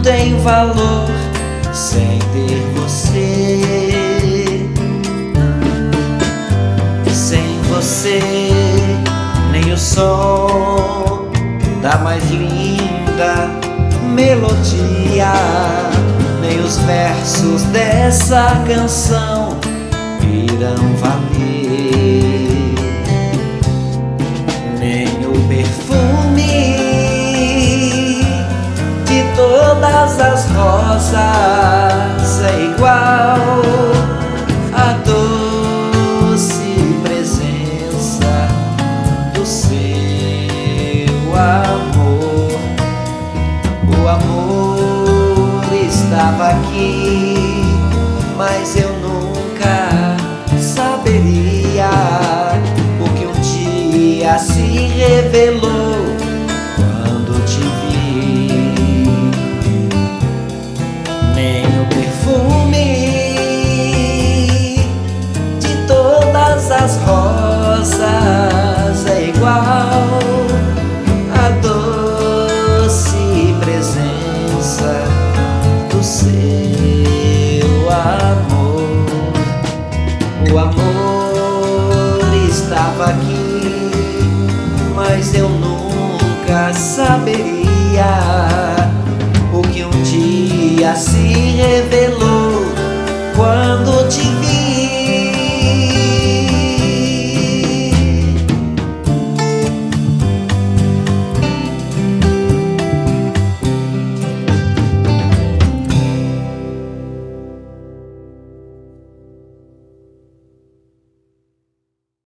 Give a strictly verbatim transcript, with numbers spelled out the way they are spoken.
tem valor sem ter você. Sem você, nem o som da mais linda melodia, nem os versos dessa canção irão valer, nem o perfume de todas as rosas é igual à doce presença do seu amor. O amor estava aqui, mas eu nunca saberia, porque um dia se revelou quando te vi. Nem o perfume de todas as rosas é igual à doce presença do seu